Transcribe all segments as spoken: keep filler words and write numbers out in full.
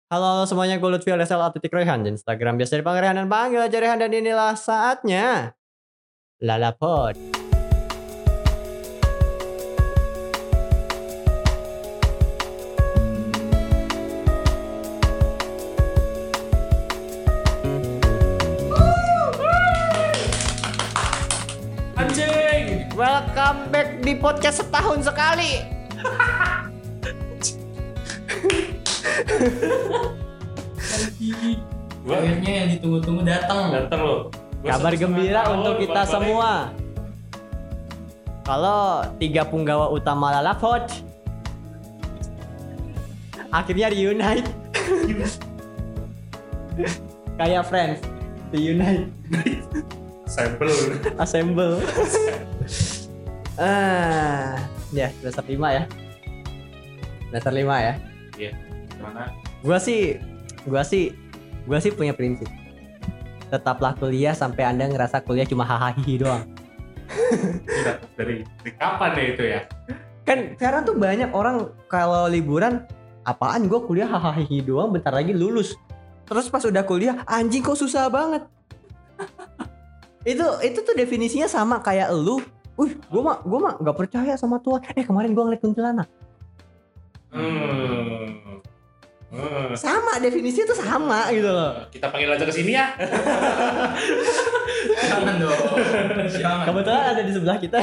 Halo semuanya, gue Lutfi alias L titik Rehan di Instagram biasa dipanggil Rehan dan panggil aja Rehan, dan inilah saatnya Lalapod. Anjing, Welcome back di podcast setahun sekali. Gua akhirnya yang ditunggu-tunggu datang. Datang loh. Gua Kabar satu gembira setengah untuk tahun, kita balik-balik. semua. Kalau tiga punggawa utama Lalapod akhirnya reunite. Kayak Friends, reunite, Sampel. assemble. Ah, ya semester lima ya. Semester lima ya. Iya. Gimana? Gua sih, gua sih, gua sih punya prinsip. Tetaplah kuliah sampai Anda ngerasa kuliah cuma hahaha doang. Udah, dari, dari kapan ya itu ya? Kan sekarang tuh banyak orang kalau liburan, apaan gua kuliah hahaha doang, bentar lagi lulus. Terus pas udah kuliah, anjing kok susah banget. itu itu tuh definisinya sama kayak lu. Wih, gua mah gua mah nggak percaya sama Tuhan. Eh kemarin gua ngeliat kuntilanak. Hmm. Hmm. Sama definisinya tuh sama gitu loh. Kita panggil aja ke sini ya. Jangan dong. Jangan. Kebetulan ada di sebelah kita.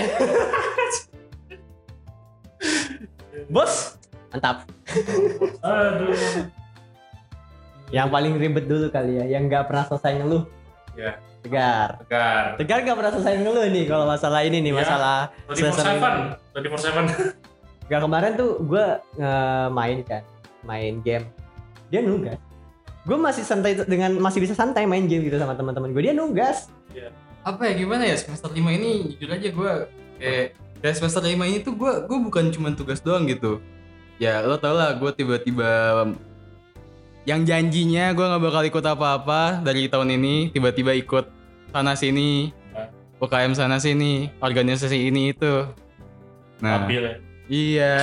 Bos, mantap. Aduh. Yang paling ribet dulu kali ya, yang nggak pernah selesai ngeluh. Ya, Tegar. tegar. Tegar nggak pernah selesai ngeluh nih kalau masalah ini nih, Ya. masalah dua puluh empat tujuh. dua puluh empat tujuh. Gak, kemarin tuh gue main kan, main game. Dia nugas. Gue masih santai dengan masih bisa santai main game gitu sama teman-teman gue. Dia nugas. Apa ya, gimana ya, semester lima ini jujur aja gue kayak kayak semester lima ini tuh gue gue bukan cuma tugas doang gitu. Ya lo tau lah, gue tiba-tiba yang janjinya gue nggak bakal ikut apa-apa dari tahun ini tiba-tiba ikut sana sini, U K M sana sini, organisasi ini itu. Nah, Stabil ya. iya.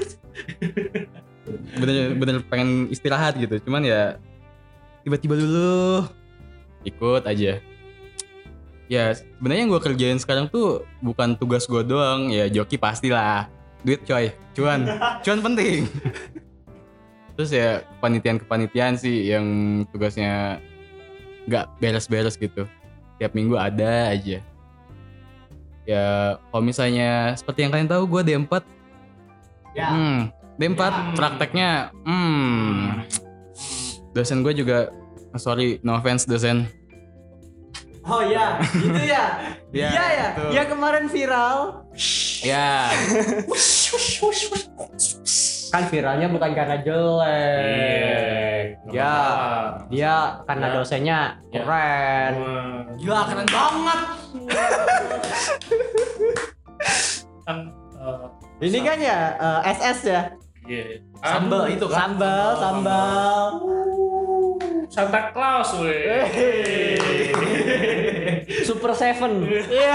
Bener-bener pengen istirahat gitu, cuman ya tiba-tiba dulu ikut aja. Ya sebenarnya yang gue kerjain sekarang tuh bukan tugas gue doang, ya joki pastilah, duit coy, cuan, cuan penting. Terus ya kepanitiaan-kepanitiaan sih yang tugasnya nggak beres-beres gitu, tiap minggu ada aja. Ya kalau misalnya seperti yang kalian tahu gue D empat. Ya. Hmm, D empat prakteknya, hmm, dosen gue juga, sorry no offense dosen. Oh iya, gitu ya. Ya, Iya ya. betul. Ya kemarin viral. Ya, Kan viralnya bukan karena jelek. Nggak Ya, apa-apa. dia karena Ya. dosennya Ya. keren. Hmm. gila keren banget. Kan eh, Ini kan ya eh, S S ya. iya. Sambal Aduh, itu kan? Sambal, sambal. Santa Claus weh. Super Seven. Iya.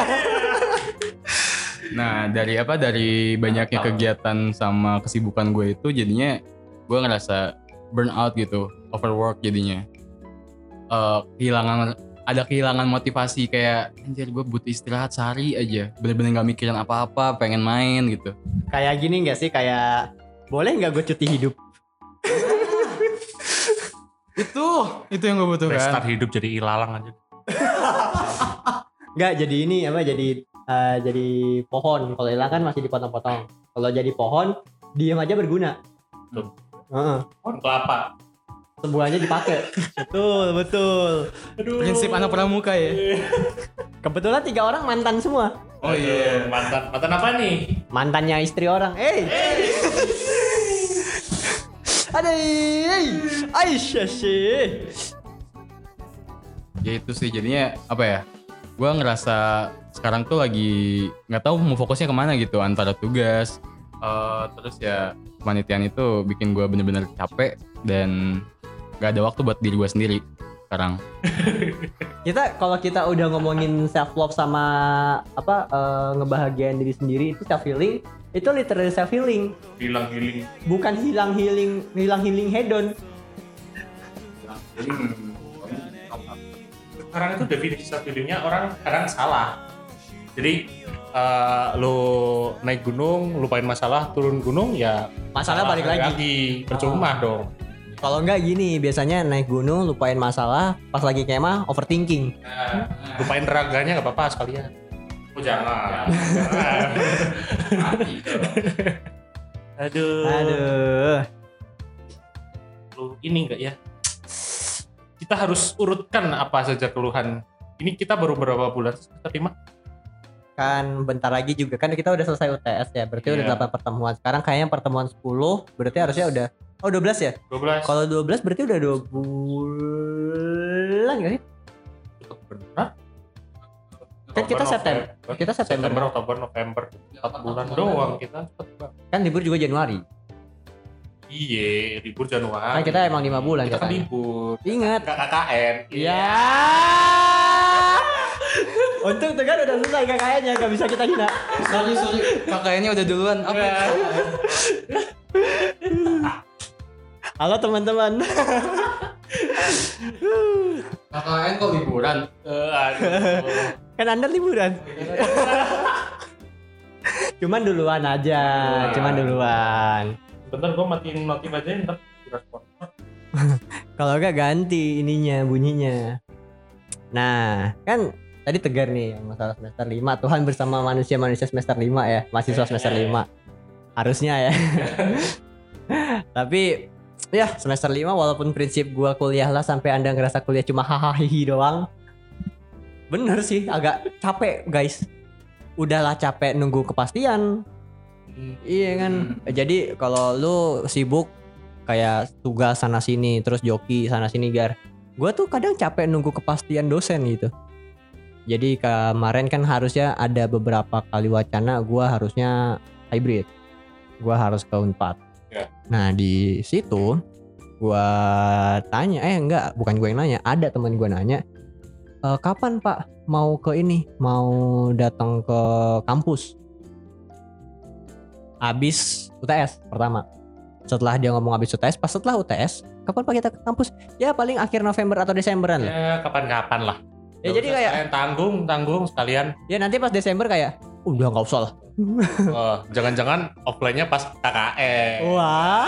Nah dari apa dari banyaknya kegiatan sama kesibukan gue itu jadinya gue ngerasa burnout gitu, overwork jadinya. Eh, kehilangan ada kehilangan motivasi, kayak anjir gue butuh istirahat sehari aja, bener-bener nggak mikirin apa-apa, pengen main gitu. Kayak gini nggak sih, kayak boleh nggak gue cuti hidup? Itu itu yang gue butuhkan. Restart hidup jadi ilalang aja. Nggak, jadi ini apa, jadi eh, jadi pohon. Kalau hilang kan masih dipotong-potong. Kalau jadi pohon, diem aja berguna. Betul. Heeh. Pohon kelapa. Semuanya dipakai. Betul, betul. Aduh. Prinsip anak pramuka ya. Kebetulan tiga orang mantan semua. Oh iya. Aduh, mantan mantan apa nih? Mantannya istri orang. Eh. Ada, Aisyah sih. Ya itu sih jadinya apa ya, gue ngerasa sekarang tuh lagi nggak tahu mau fokusnya kemana gitu, antara tugas eh, terus ya kepanitiaan itu bikin gue bener-bener capek dan nggak ada waktu buat diri gue sendiri sekarang. Kita kalau kita udah ngomongin self love sama apa eh, ngebahagiain diri sendiri, itu self healing. Itu literally self healing, Hilang healing. bukan hilang healing hilang healing hedon. Hmm. Sekarang itu definisi self healingnya orang kadang salah. Jadi uh, lu naik gunung, lupain masalah, turun gunung ya Masalah balik lagi. Percuma dong. Kalau enggak gini, biasanya naik gunung lupain masalah, pas lagi kemah overthinking. Nah, lupain raganya nggak apa-apa sekalian. Oh jangan. Jangan. Aduh. Aduh. Lu ini enggak ya? Kita harus urutkan apa saja keluhan. Ini kita baru berapa bulan semester lima? Kan bentar lagi juga kan kita udah selesai U T S ya, berarti Iya. udah delapan pertemuan. Sekarang kayaknya pertemuan sepuluh, berarti harusnya udah oh dua belas ya? dua belas. Kalau dua belas berarti udah dua bulan gak sih? Cepet bener. Kan kita Oktober, September. November. Kita September. September, Oktober, November. empat bulan doang kita. Cepet banget. Kan libur juga Januari. Iye, libur Januari. Kan kita emang lima bulan Kita kan katanya. libur. Ingat. K K N. Iya. Untung tuh kan udah selesai K K N-nya, gak bisa kita hina. Sorry sorry. Kakaknya udah duluan. Apa? Halo teman-teman. K K N kok liburan? Eh, aduh. Kan Anda liburan. Cuman duluan aja, Duluan. cuman duluan. Bentar gue matiin notif aja ntar direspon. Kalau enggak ganti ininya, bunyinya. Nah, kan tadi tegar nih yang masalah semester lima. Tuhan bersama manusia-manusia semester lima ya, mahasiswa semester lima. Harusnya ya. Tapi ya semester lima walaupun prinsip gua kuliah lah sampai Anda ngerasa kuliah cuma hahaha doang. Bener sih, agak capek guys. Udahlah capek nunggu kepastian. Iya kan. Jadi kalau lu sibuk kayak tugas sana sini terus joki sana sini gar. Gua tuh kadang capek nunggu kepastian dosen gitu. Jadi kemarin kan harusnya ada beberapa kali wacana gua harusnya hybrid. Gua harus ke Unpad. Ya. Nah, di situ gua tanya, eh enggak, bukan gua yang nanya, ada teman gua nanya, e, kapan Pak mau ke ini, mau datang ke kampus? Abis U T S pertama. Setelah dia ngomong abis U T S, pas setelah U T S, kapan Pak kita ke kampus? Ya paling akhir November atau Desemberan lah. Ya kapan-kapan lah. Ya, Nggak jadi usah kayak- sekalian tanggung, tanggung sekalian. Ya nanti pas Desember kayak, udah nggak usah lah. Oh, jangan-jangan offline-nya pas K K N. Wah.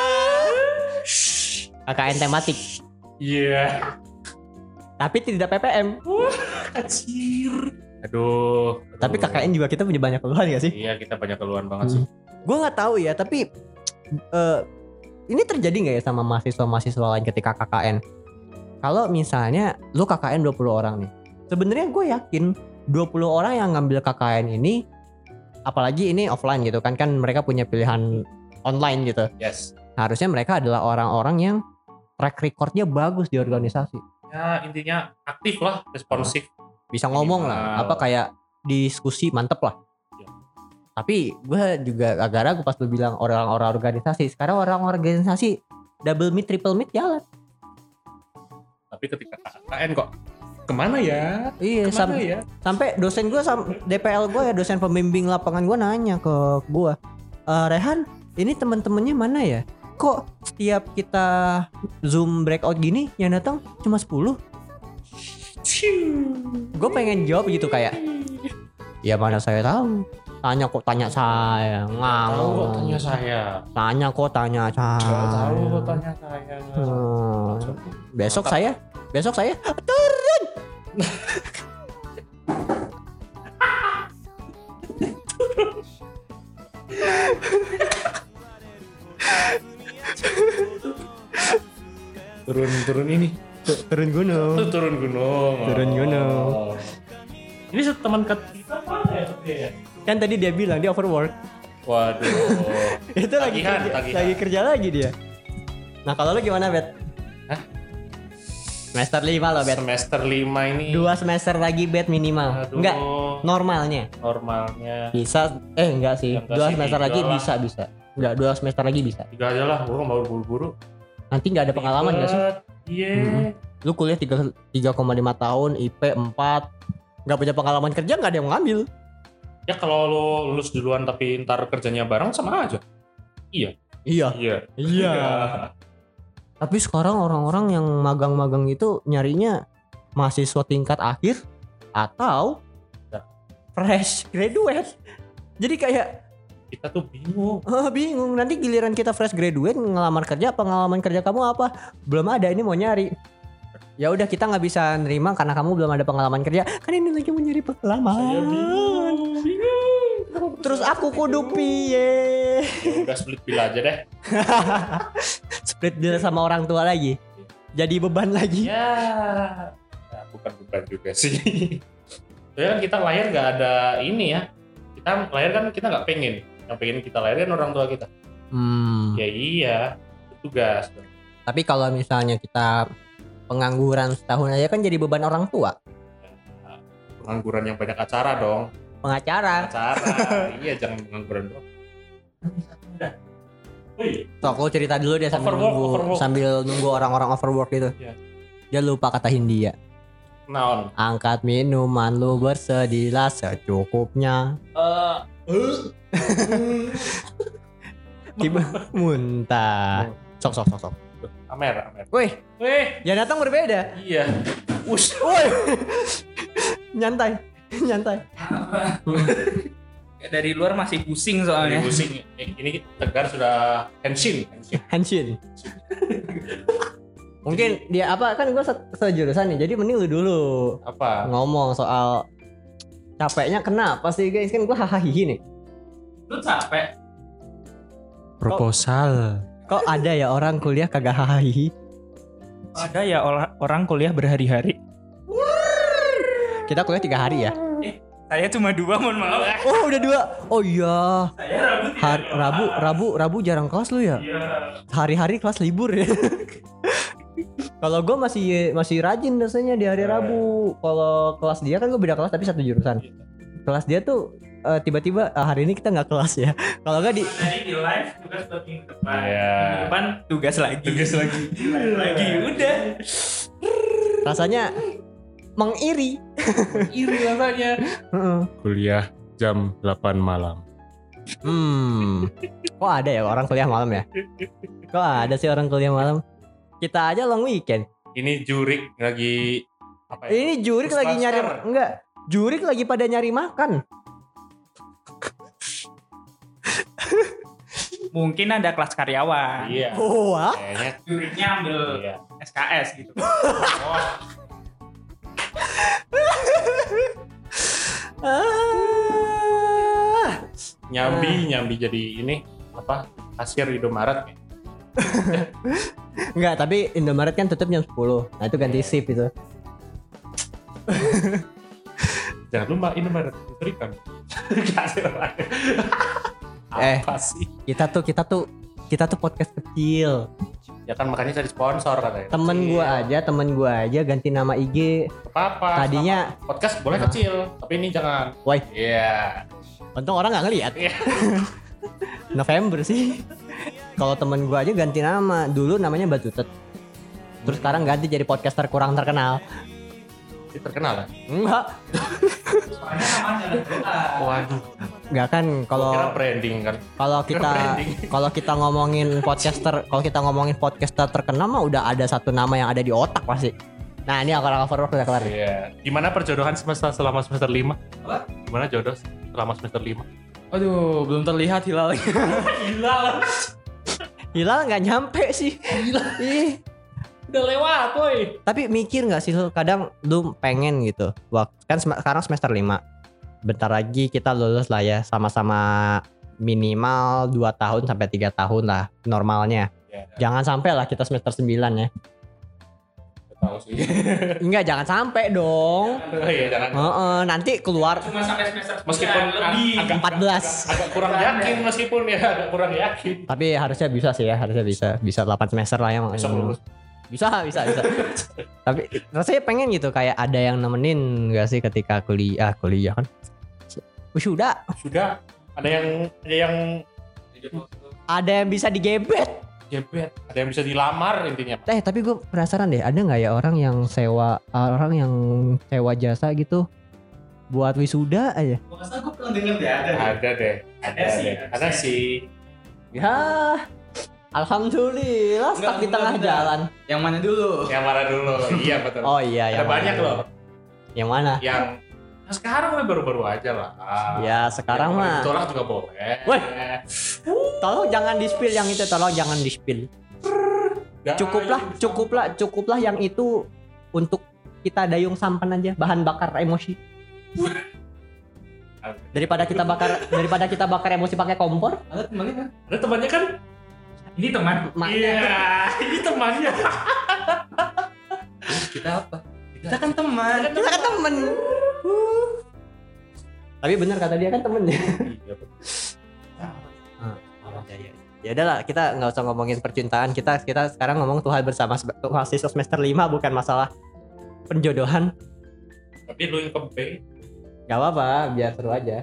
K K N tematik, Iya. tapi tidak P P M. Kacir. Aduh. Tapi K K N juga kita punya banyak keluhan gak sih? Iya, kita banyak keluhan banget sih. Gue nggak tahu ya, tapi eh, ini terjadi nggak ya sama mahasiswa-mahasiswa lain ketika K K N? Kalau misalnya lu K K N dua puluh orang nih, sebenarnya gue yakin dua puluh orang yang ngambil K K N ini, apalagi ini offline gitu kan, kan mereka punya pilihan online gitu. Yes. Harusnya mereka adalah orang-orang yang track recordnya bagus di organisasi. Ya, intinya aktif lah, responsif. Bisa ngomong lah, Minimal. apa kayak diskusi mantep lah. Ya. Tapi gue juga agak ragu pas lu bilang orang-orang organisasi. Sekarang orang organisasi double meet, triple meet jalan. Tapi ketika K K N kok kemana ya? Iya, Kemana sam- ya? sampai dosen gue, sam- D P L gue ya, dosen pembimbing lapangan gue nanya ke gue, e, Rehan, ini temen-temennya mana ya? Kok setiap kita Zoom breakout gini yang datang cuma sepuluh? Gue pengen jawab gitu kayak, ya mana saya tahu. Tanya kok tanya saya, Tahu kok ngawang. tanya saya. Tanya kok tanya saya. Gak tahu kok tanya saya. Hmm. Besok Mantap. saya, besok saya turun. Turun turun ini. Turun gunung. Oh, turun gunung. Turun gunung. Oh. Ini teman kita mana ya? Dia? Kan tadi dia bilang dia overwork. Waduh. Itu lagi Tagihan, kerja, tagihan. lagi kerja lagi dia. Nah kalau lu gimana Bet? Hah? Semester lima lo Bet. Semester lima ini. Dua semester lagi Bet minimal. Aduh, Enggak, normalnya. normalnya. Bisa, eh enggak sih. Ya, enggak Dua sih, semester tiga lagi lah. bisa bisa. Enggak, dua semester lagi bisa. Tiga aja lah, gue mau buru-buru. Nanti enggak ada pengalaman enggak sih? Iya. Mm-mm. Lu kuliah tiga koma lima tahun, I P empat. Enggak punya pengalaman kerja, enggak ada yang mau ngambil. Ya kalau lo lulus duluan tapi ntar kerjanya bareng sama aja. Iya. Iya. Iya. Iya. Tapi sekarang orang-orang yang magang-magang itu nyarinya mahasiswa tingkat akhir atau fresh graduate. Jadi kayak Kita tuh bingung. oh, bingung. Nanti giliran kita fresh graduate ngelamar kerja, pengalaman kerja kamu apa? Belum ada, ini mau nyari. Ya udah kita nggak bisa nerima karena kamu belum ada pengalaman kerja. Kan ini lagi mau nyari pengalaman. Saya bingung, bingung. Terus aku kudu piye? Ya udah split bill aja deh. Split deal sama orang tua lagi. Jadi beban lagi. Ya, ya bukan beban juga sih. Soalnya kan kita lahir nggak ada ini ya. Kita lahir kan kita nggak pengen. Yang pengen kita lahir kan orang tua kita. Hmm. Ya iya, itu tugas. Tapi kalau misalnya kita pengangguran setahun aja kan jadi beban orang tua. Pengangguran yang banyak acara dong. Pengacara. Acara, iya jangan pengangguran doang. Udah. Wih, So, aku cerita dulu deh sambil Overwork, nunggu overwork. sambil nunggu orang-orang overwork gitu. Iya. Dia lupa kata Hindia. naon? Angkat minuman lu bersedilah secukupnya. Eh, Tiba muntah. Sok sok sok sok. Amer, Amer. Wih, Wih, yang datang berbeda. iya. Ush. Woi. Nyantai. Nyantai. Dari luar masih pusing Ini soalnya. pusing. Eh, Ini Tegar sudah henshin. henshin. Henshin. Mungkin dia apa kan gue se- sejurusan nih. Jadi mending lu dulu Apa? ngomong soal capeknya kenapa sih guys? Kan gue hahaha nih. Lu capek. Proposal. Kok ada ya orang kuliah kagak hahaha? Ada ya or- orang kuliah berhari-hari. Kita kuliah tiga hari ya. Saya cuma dua, mohon maaf. Oh udah dua. Oh iya. Saya Rabu tidak Har- kelas. Rabu Rabu Rabu jarang kelas lu ya. Iya. Hari-hari kelas libur ya. Kalau gue masih masih rajin biasanya di hari Rabu. Kalau kelas dia kan gue beda kelas tapi satu jurusan. Kelas dia tuh eh, tiba-tiba ah, hari ini kita nggak kelas ya. Kalau nggak di Jadi di live tugas buat minggu depan. Iya. Minggu depan tugas lagi. Tugas lagi. Di live lagi. Udah. rasanya mengiri. Iri rasanya. Heeh. Kuliah jam delapan malam. Hmm. Kok ada ya orang kuliah malam ya? Kok ada sih orang kuliah malam? Kita aja long weekend. Ini jurik lagi apa ya? Ini jurik Terus lagi nyari transfer. enggak? Jurik lagi pada nyari makan. Mungkin ada kelas karyawan. Iya. Wah. Kayaknya Juriknya ambil iya. S K S gitu. Oh, Ah. nyambi nyambi jadi ini apa? Kasir Indomaret ya. Enggak, tapi Indomaret kan tutup jam sepuluh. Nah, itu ganti shift itu. Jangan lupa Indomaret berikan. Kasir lagi. Eh. Apa sih? Kita tuh kita tuh kita tuh podcast kecil. Ya kan makanya cari sponsor katanya. Temen Kecil. gua aja, temen gua aja ganti nama I G. Apa-apa. Tadinya Podcast boleh kecil, tapi ini jangan. woi, Iya. untung orang nggak ngelihat. Iya. November sih. Kalau temen gua aja ganti nama. Dulu namanya Batutet. Terus sekarang ganti jadi podcaster kurang terkenal. Ini terkenal ya? Enggak. Soalnya namanya doa. Waduh. Enggak kan Kalau kira kalau branding kan. kalau kita branding. kalau kita ngomongin podcaster, kalau kita ngomongin podcaster terkenal mah udah ada satu nama yang ada di otak pasti. Nah, ini akar overwork udah kelar. Iya. Gimana perjodohan semester selama semester lima? Apa? Gimana jodoh selama semester lima? Aduh, belum terlihat hilalnya. Gila. Hilal nggak nyampe sih. Ih. Udah lewat, woi. Tapi mikir nggak sih lu kadang lu pengen gitu. Wah, kan sem- sekarang semester lima. Bentar lagi kita lulus lah ya, sama-sama minimal dua tahun sampai tiga tahun lah normalnya. Ya, Jangan sampai lah kita semester sembilan ya. tahu sih. Enggak, jangan sampai dong. Oh iya, jangan. Heeh, nanti keluar Cuma sampai semester Meskipun sembilan, lebih. agak empat belas. agak kurang yakin meskipun ya agak kurang yakin. Tapi harusnya bisa sih ya, harusnya bisa. Bisa delapan semester lah ya. Besok lulus. Bisa, bisa, bisa. Tapi rasanya pengen gitu kayak ada yang nemenin gak sih ketika kuliah, kuliah kan. Wisuda, Sudah ada yang ada yang ada yang bisa digebet. jebet, ada yang bisa dilamar intinya. Eh, tapi gue penasaran deh, ada nggak ya orang yang sewa, orang yang sewa jasa gitu buat wisuda aja? Gua rasa gue pernah denger deh ada. deh. Ada deh, ada, Ada sih, deh. ada Ada sih. sih. Ya, Alhamdulillah stuck Enggak, di tengah bentar, bentar. jalan. Yang mana dulu? Yang mana dulu? Iya betul. Oh iya, Ada yang banyak mana? loh. Yang mana? Yang nah, sekarang mah baru-baru aja lah. Ya sekarang Yang mah. Ditolak juga boleh. Weh. Tolong jangan di-spill yang itu, tolong jangan di-spill. Gak, Cukuplah, yang- cukuplah, cukuplah yang itu untuk kita dayung sampan aja, bahan bakar emosi. Daripada kita bakar daripada kita bakar emosi pakai kompor. Ada temannya kan? Ada temannya kan? Ini teman. Maknya. Iya, ini temannya. Kita apa? Kita kan teman. Kita kan temen. Uh. Tapi benar kata dia kan temen. Iya, betul. Ya, ya. Ya udahlah, kita nggak usah ngomongin percintaan. Kita kita sekarang ngomong Tuhan bersama mahasiswa semester lima, bukan masalah penjodohan. Tapi lu yang ke B Gak apa-apa, biar seru aja.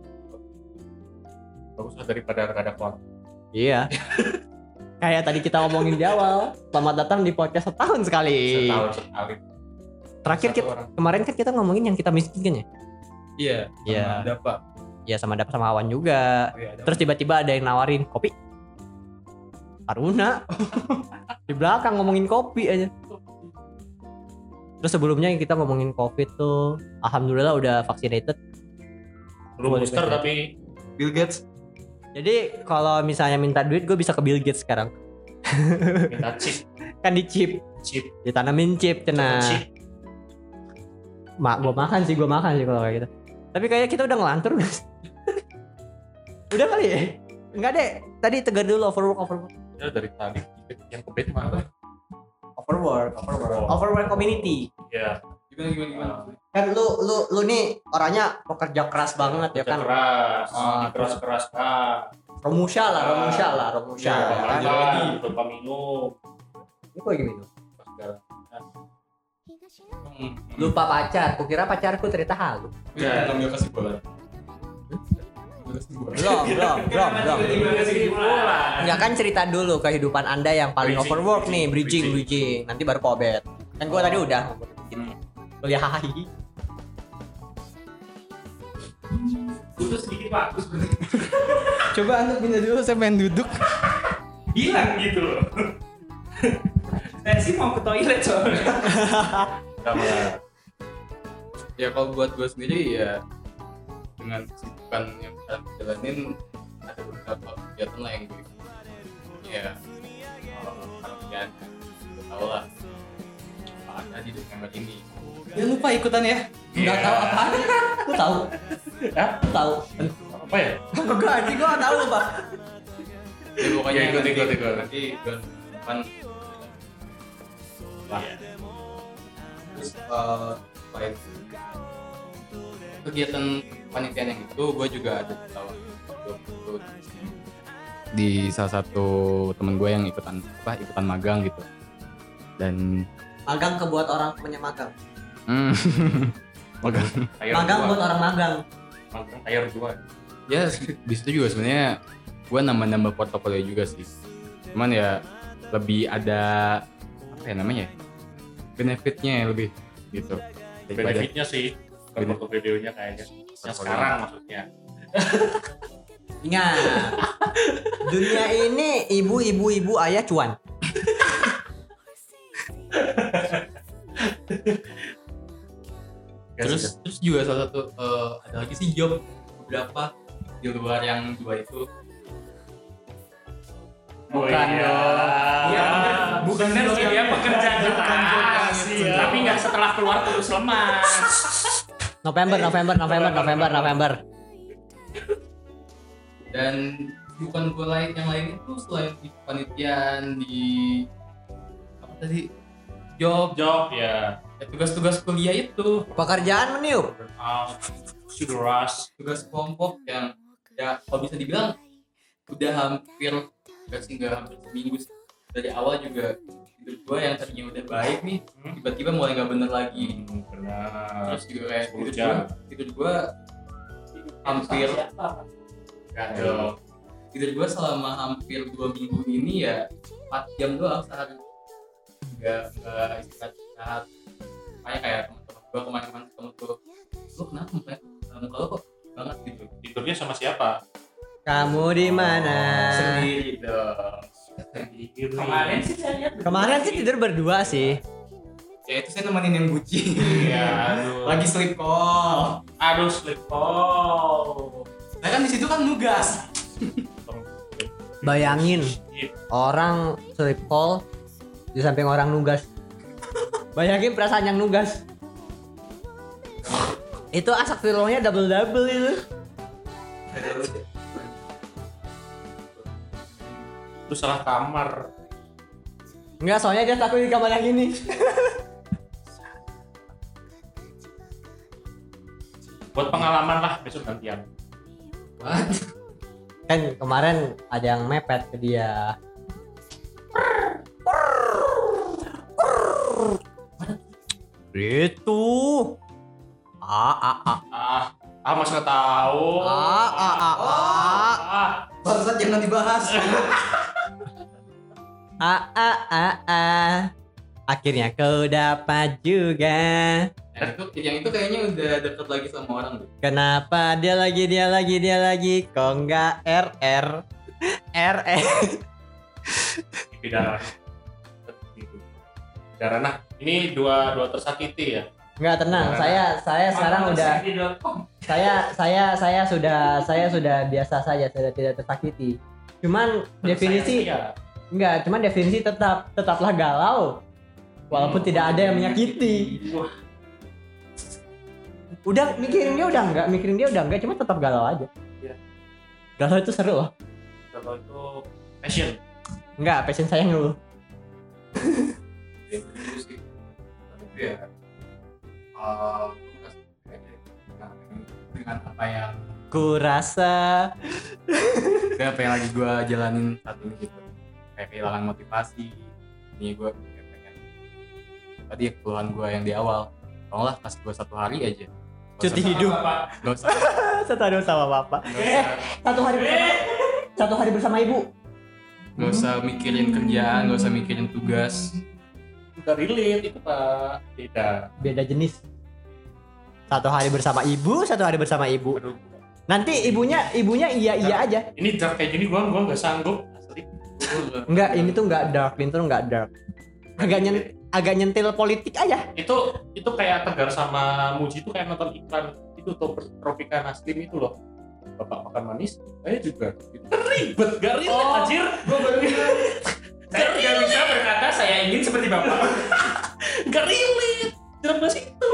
bagus lah daripada gak ada konten. Iya. Kayak tadi kita ngomongin di awal, selamat datang di podcast setahun sekali. Setahun sekali. Terakhir Satu kita, orang. kemarin kan kita ngomongin yang kita miskin ya. Iya. Iya. Ada apa? Ya sama dapat sama Awan juga. Oh, iya, ada Terus tiba-tiba ada yang nawarin kopi. Aruna. Di belakang ngomongin kopi aja. Terus sebelumnya kita ngomongin COVID tuh, alhamdulillah udah vaccinated. Belum Boleh booster booster. tapi Bill Gates. Jadi kalau misalnya minta duit, gue bisa ke Bill Gates sekarang. minta chip, Kan di chip, chip, ditanamin chip, cina. chip. Mak, gue makan sih, gue makan sih kalau kayak gitu. Tapi kayaknya kita udah ngelantur guys. Udah kali ya? Enggak deh, tadi tegar dulu overwork, overwork. Ya dari tadi yang ke bed mana? Overwork, overwork. Overwork community. Iya. Gimana gimana gimana? Kan lu lu lu nih orangnya pekerja keras banget ya kan. Keras, Ah, keras keras kan. Romusha lah, Romusha lah, Romusha. Ya, ya kan? makan, lupa minum. Ini kok gini tuh? Segala. Hmm. Lupa pacar, kukira pacarku ternyata halu. Ya, ngambil kesimpulan. Ngambil kesimpulan. Belum, belum, belum, belum. Enggak kan cerita dulu kehidupan Anda yang paling Bridging, overwork nih, bridging, bridging, bridging. Nanti baru pobet. Kan gua tadi udah kuliah hahi. Itu sedikit bagus. Coba Anda pindah dulu, saya pengen duduk. Bilang gitu loh. Saya sih mau ke toilet soalnya. Sama. Ya kalau buat gue sendiri ya dengan kesibukan yang kita jalanin ada beberapa kegiatan lah yang gue ya kalian udah tau lah apa ada di Desember ini. Jangan lupa ikutan ya. Enggak tahu apaan. Lu tahu? Hah? Lu tahu? Apa ya? Enggak, anjing gua enggak tahu, Pak. Ya pokoknya Ya, ikut, nanti, ikut, ikut. nanti bulan depan lah. Terus uh, selain kegiatan panitiaan yang itu, gue juga ada tahu di salah satu temen gue yang ikutan apa ikutan magang gitu. Dan Magang kebuat orang punya magang. hmm, magang Tayar Magang dua. buat orang magang. Magang tayar dua. ya di situ juga sebenarnya gue nambah-nambah portofolio juga sih. Cuman ya lebih ada apa ya namanya benefitnya ya lebih gitu daripada Benefitnya sih. Benefit. Untuk videonya kayaknya. Yang sekarang maksudnya. Ingat. Dunia ini ibu-ibu ibu ayah cuan. terus terus juga salah satu eh, ada lagi sih job beberapa di luar yang dua itu. Oh, Bukan iya. dong. Iya, bukan bener sih dia pekerja keras, Iya. tapi nggak setelah keluar terus lemas. November, November, November, November, November. Dan bukan gue lain yang lain itu selain di panitian di apa tadi job Job ya. ya, tugas-tugas kuliah itu Pekerjaan meniup. Out. Sugaras. tugas kelompok yang ya kalau bisa dibilang udah hampir gak sih nggak hampir seminggu sih. Dari awal juga hidup gue yang tadinya udah baik nih Hmm. tiba-tiba mulai nggak bener lagi. Hmm, benar. Terus juga kayak sepuluh hidup jam. gue hidup gue hampir Gak dong. tidur gue selama hampir dua minggu ini ya empat jam doang sehari, nggak nggak istirahat istirahat. Makanya kayak teman-teman gue kemarin-kemarin ketemu tuh, lu kenapa mukanya muka lo kok banget gitu. Tidurnya sama siapa? Kamu di mana? Sendiri dong. Iri. Kemarin sih saya lihat. Kemarin sih tidur berdua sih. Ya itu saya nemenin yang bucin. Iya, aduh. Lagi sleep call. Aduh, sleep call. Saya kan di situ kan nugas. Bayangin orang sleep call di samping orang nugas. Bayangin perasaan yang nugas. Itu astagfirullahnya double-double itu. Lu salah kamar. Enggak, soalnya dia takut di kamar yang ini. Buat pengalaman lah besok gantian. What? Kan kemarin ada yang mepet ke dia. Itu. Ah ah ah. Ah, ah mas nggak tahu. Ah ah ah ah. Ah, Barusan jangan dibahas. Ah ah ah ah. Akhirnya kau dapat juga. Yang itu, yang itu kayaknya udah deket lagi sama orang tuh. Kenapa dia lagi dia lagi dia lagi kok nggak R R R R. bidara. Bidara. Nah, ini dua dua tersakiti ya. Nggak, tenang, saya saya sekarang udah saya saya saya sudah saya sudah biasa saja, saya tidak tersakiti. Cuman definisi Saya- enggak, cuman definisi tetap tetaplah galau walaupun tidak ada yang menyakiti. Wah, Udah mikirin dia udah enggak, mikirin dia udah enggak, cuma tetap galau aja. Iya. Galau itu seru loh. kalau itu passion. Enggak, passion saya ngeluh. Ya, itu sih. Tapi ya, uh, dengan, dengan apa yang Ku rasa dengan apa yang lagi gue jalanin saat ini gitu, kayak kehilangan motivasi. Ini gue kayak pengen tadi ya, keluhan gue yang di awal, tolonglah kasih gue satu hari aja. Gak cuti usah- hidup. Gak usah, Satu hari bersama bapak. gak usah, Satu hari bersama Satu hari bersama ibu. gak usah mikirin kerjaan, gak usah mikirin tugas. Enggak relate itu Pak. Beda. Beda jenis. Satu hari bersama ibu, satu hari bersama ibu. Aduh. Nanti ibunya ibunya iya iya aja. Ini dark kayak gini gua gua enggak sanggup asli. Enggak, ini tuh enggak dark, ini tuh enggak dark. Agak nyen, agak nyentil politik aja. Itu itu kayak Tegar sama Muji itu kayak nonton iklan itu tuh Tropika Naslim itu loh. Bapak makan manis, saya juga. Gitu. Ribet, gak relate Oh. anjir. Gue baru saya tidak bisa berkata saya ingin seperti bapak. Gak relate. Dalam bahasa itu.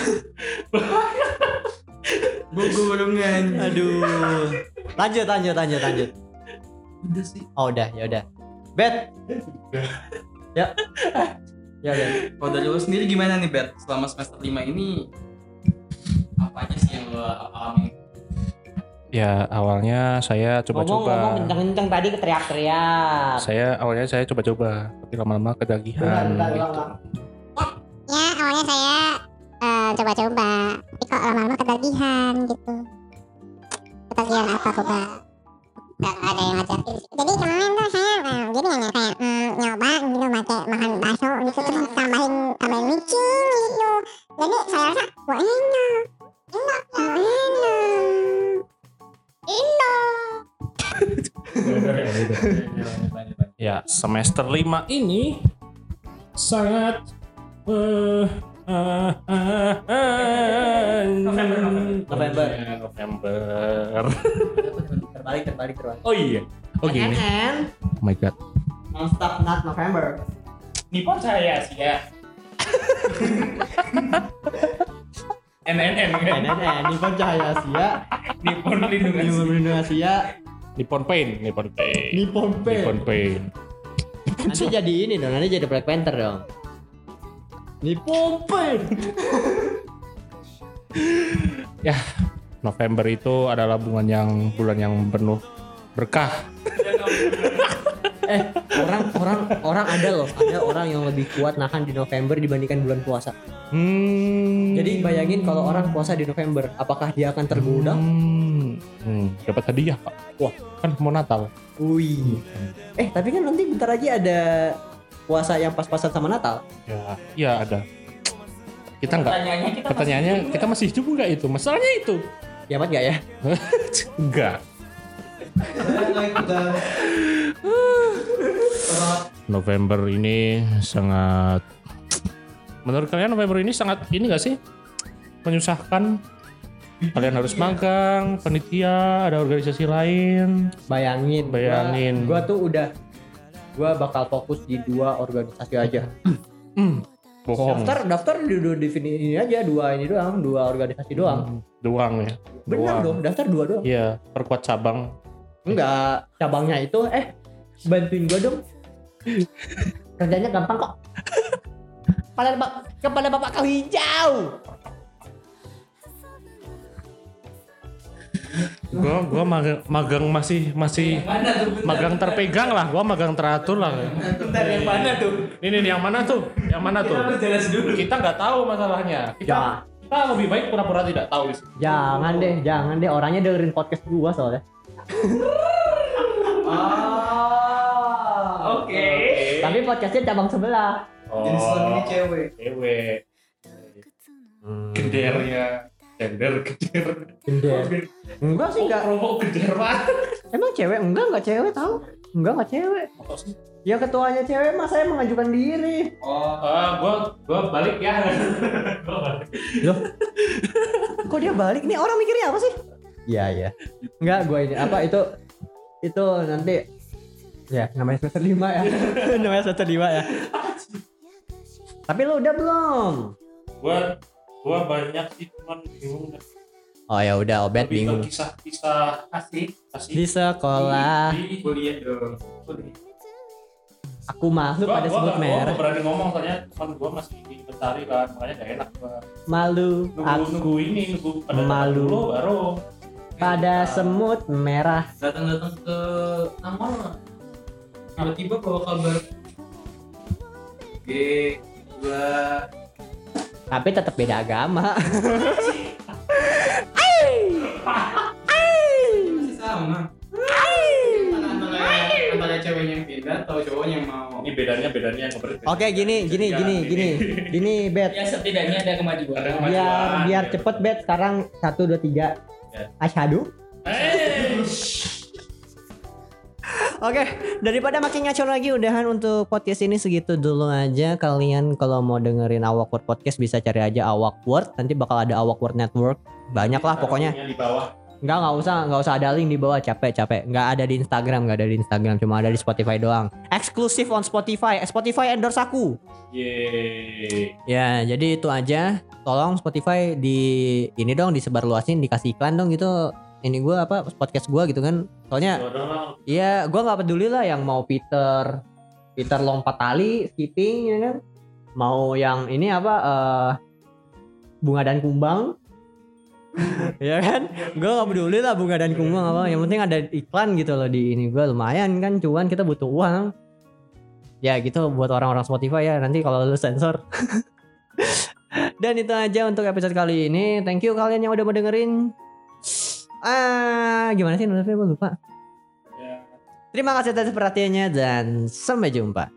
Gugurungan. Aduh. Lanjut, lanjut, lanjut, lanjut. Udah sih. Oh, udah, ya udah. Bet. Ya. Ya udah. Kalau dari lo sendiri gimana nih, Bet? Selama semester lima ini apa aja sih yang lo alami? Ya awalnya saya Ngomong-ngomong kenceng-kenceng tadi teriak-teriak. Saya awalnya saya coba-coba, tapi lama-lama ketagihan. Bentar, bentar, gitu. ulang, ulang. Ya awalnya saya eh, coba-coba, tapi kok lama-lama ketagihan gitu. Ketagihan apa coba? Gak ada yang ngajakin. Jadi kemarin tuh saya eh, gini ya kayak mm, nyoba gitu pakai makan bakso gitu terus tambahin tambahin micin gitu. Jadi saya rasa wah enak, enak, wah enak, enak. Ya semester lima ini sangat uh, uh, uh, uh, November, November. November. Terbalik, terbalik, terbalik. Oh iya. Oh gini. N N Oh my god. Non-stop not November. Nippon saya sih ya. N N N kan. N N N Nippon Cahaya Asia. Nippon Lindungan. Nippon Perlindungan Asia. Nippon Pain, Nippon Pain. Nippon Pain. Nippon Pain. Nanti jadi ini dong, nanti jadi Black Panther dong. Nippon Pain. Ya, November itu adalah bulan yang bulan yang penuh berkah. Eh, orang orang orang ada loh, ada orang yang lebih kuat nahan di November dibandingkan bulan puasa. Hmm. Jadi bayangin kalau orang puasa di November, apakah dia akan tergoda? Hmm. Hmm. Dapat hadiah, Pak. Wah, kan mau Natal. Wih. Eh, tapi kan nanti bentar lagi ada puasa yang pas-pasan sama Natal. Ya, iya ada. Kita enggak. Pertanyaannya kita Pertanyaannya masih kita masih hidup enggak itu? Masalahnya itu. Kiamat gak ya? Enggak. Saya nggak ikutan. November ini sangat, menurut kalian November ini sangat ini gak sih? Menyusahkan? Kalian harus magang, panitia, ada organisasi lain. Bayangin, Bayangin. Gua, gua tuh udah, gua bakal fokus di dua organisasi aja. Bohong. Daftar, daftar di dua divisi ini aja, dua ini doang, dua organisasi doang. Doang ya. Benar Doang. dong, daftar dua doang. Iya, perkuat cabang. Enggak, cabangnya itu, eh bantuin gua dong. Kerjanya gampang kok. Kepala bapak, kepala bapak kau hijau. Gua gua magang, magang masih masih Mana tuh? Bentar, magang bentar. terpegang lah, gua magang teratur lah. Bentar, yang mana tuh? Ini nih yang mana tuh? Yang mana tuh? Kita harus jelas dulu. Kita nggak tahu masalahnya. Kita Ya. kita lebih baik pura-pura tidak tahu sih. Jangan deh, jangan deh, orangnya dengerin podcast gua soalnya. Oh, oke. Tapi podcastnya cabang sebelah. Oh, Jadi selama ini cewek. cewek. Gendernya, gender, gender. Gender. Enggak sih, enggak. Promo gender banget. Emang cewek? Enggak, enggak cewek tahu. Enggak, enggak cewek. Apa sih? Ya ketuanya cewek mah saya mengajukan diri. Oh, Ah, gua gua balik ya. Gua balik. Loh. Kok dia balik? Nih orang mikirnya apa sih? Iya, iya. Enggak, gua ini apa itu itu nanti ya namanya semester lima ya. Namanya semester lima ya. Tapi lu udah belum? Gua gua banyak sih cuman bingung dah. Oh ya udah, Obet Lebih ke bingung. kisah-kisah asik. asik. Di sekolah Di- di- Kuliah dong. aku masuk Gua pada gua sebut nggak- gua merah. nggak berani ngomong soalnya teman gua masih mencari kan, makanya gak enak gua. Malu Nunggu aku nunggu ini nunggu pada Malu. datang dulu baru. pada semut merah. Datang-datang ke Amar. Tiba-tiba bawa kabar. G, gua Tapi tetap beda agama. masih sama. Antara antara ceweknya yang pindah atau cowoknya yang mau. Ini bedanya bedanya yang kemarin. Oke, gini gini gini gini. Gini, Bet. Ya setidaknya ada kemajuan. Ada kemajuan. Biar biar Ya. cepet, Bet. Sekarang satu dua tiga. Ya. Asyhadu. Eh, Oke, daripada makin ngacor lagi, udahan untuk podcast ini segitu dulu aja. Kalian kalau mau dengerin Awak Word Podcast bisa cari aja Awak Word. Nanti bakal ada Awak Word Network. Banyak lah pokoknya. di bawah. Enggak, enggak usah, enggak usah ada link di bawah, capek-capek. Enggak ada di Instagram, enggak ada di Instagram, cuma ada di Spotify doang. Eksklusif on Spotify. Eh, Spotify endorse aku. Yeay. Ya, jadi itu aja. Tolong Spotify di ini dong disebarluasin, dikasih iklan dong gitu. Ini gua apa podcast gua gitu kan. Soalnya Dong. iya, gua nggak peduli lah yang mau Peter Peter lompat tali, skipping ya kan. Mau yang ini apa eh bunga dan kumbang. Ya kan? Gua nggak peduli lah bunga dan kumbang apa. Yang penting ada iklan gitu loh di ini gua, lumayan kan, cuan kita butuh uang. Ya gitu buat orang-orang Spotify ya, nanti kalau lu sensor. Dan itu aja untuk episode kali ini. Thank you kalian yang udah mau dengerin. Ah, gimana sih nutupnya, gue lupa. Ya. Terima kasih atas perhatiannya dan sampai jumpa.